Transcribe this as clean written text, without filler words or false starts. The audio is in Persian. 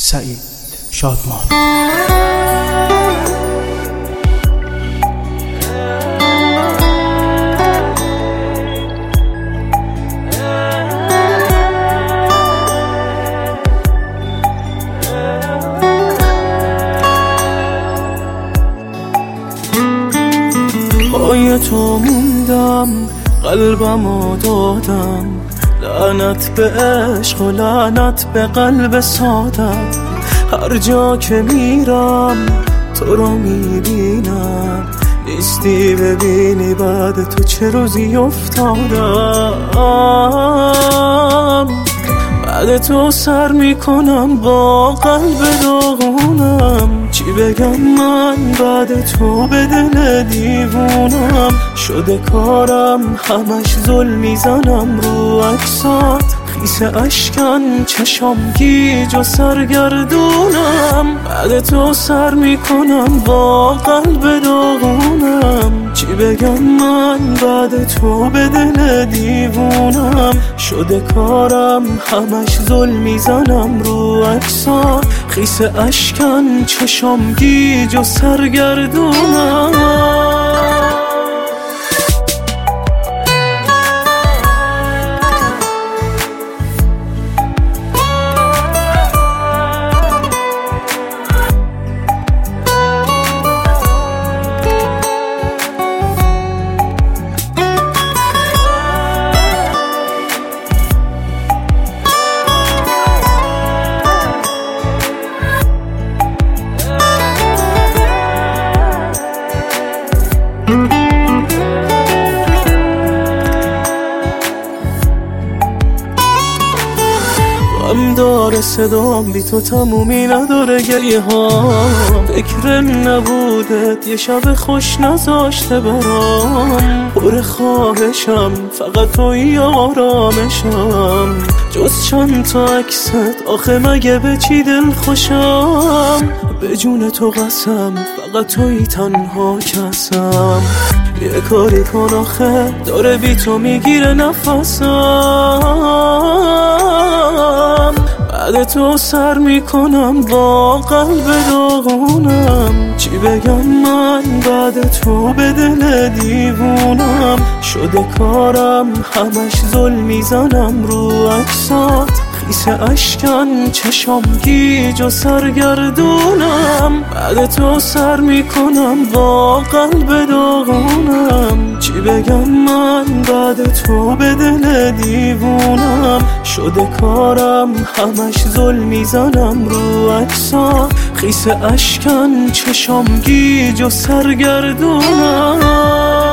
سعید شادمان. پای تو موندم، قلبمو دادم، لعنت به عشق و لعنت به قلب سادم. هر جا که میرم تو رو میبینم، نیستی ببینی بعد تو چه روزی افتادم. بعد تو سر میکنم با قلب داغونم، چی بگم من بعد تو به دل دیوونم. شده کارم همش ظلم میزنم رو عکسات، خیس اشکن چشام گیج و سرگردونم. بعد تو سر میکنم با قلب داغونم، چی بگم من بعد تو به دل دیوونم. شده کارم همش ظلم میزنم رو عکسات، خیس اشکن چشام گیج و سرگردونم. غم داره صدام، بی تو تمومی نداره گریه ها. فکر نبودت یه شب خوش نذاشته برام، پر خواهشم فقط توی آرامشم. جز چند تا عکست آخه مگه به چی دل خوشم. به جون تو قسم فقط توی تنها کسم. یه کاری کن آخه داره بی تو میگیره نفسم. بعد تو سر میکنم با قلب داغونم، چی بگم من بعد تو به دل دیوونم. شده کارم همش ظلم میزنم رو عکسات، خیس اشکن چشام گیج و سرگردونم. بعد تو سر میکنم با قلب داغونم، چی بگم من بعد تو به دل دیوونم. شده کارم همش ظلم میزنم رو عکسات، خیس اشکن چشام گیج و سرگردونم.